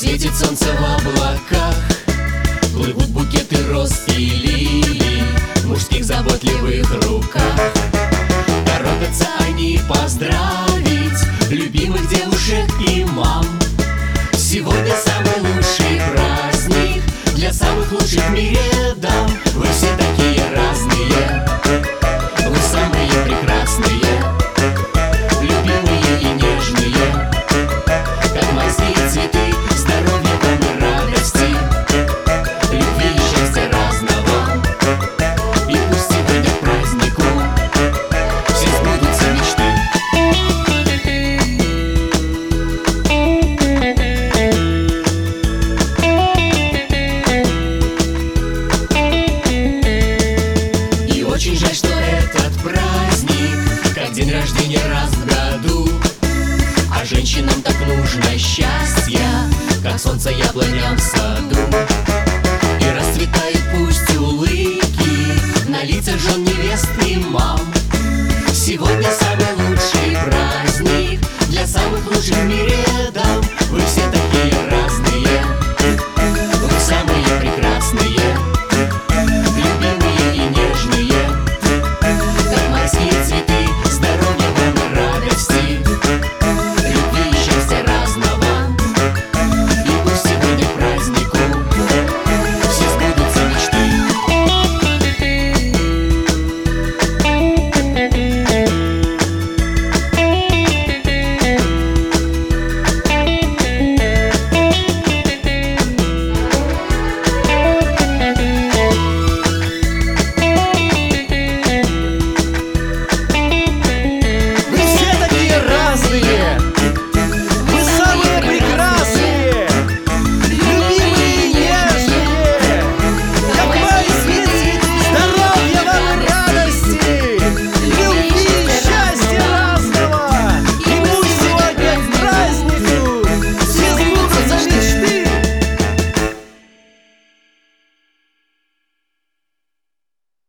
Светит солнце в облаках, плывут букеты роз и лилий в мужских заботливых руках. Торопятся они поздравить любимых девушек и мам. Сегодня самый лучший праздник для самых лучших в мире дам. Вы все такие разные, вы самые прекрасные, любимые и нежные, как майские цветы. Здоровья вам и радости, любви и счастья разного. И пусть сегодня к празднику все сбудутся мечты. И очень жаль, что этот праздник как день рождения раз в году. А женщинам так нужно счастье, как солнце яблоням в саду. И расцветают пусть улыбки на лицах жен, невест и мам. Сегодня самый лучший праздник для самых лучших в мире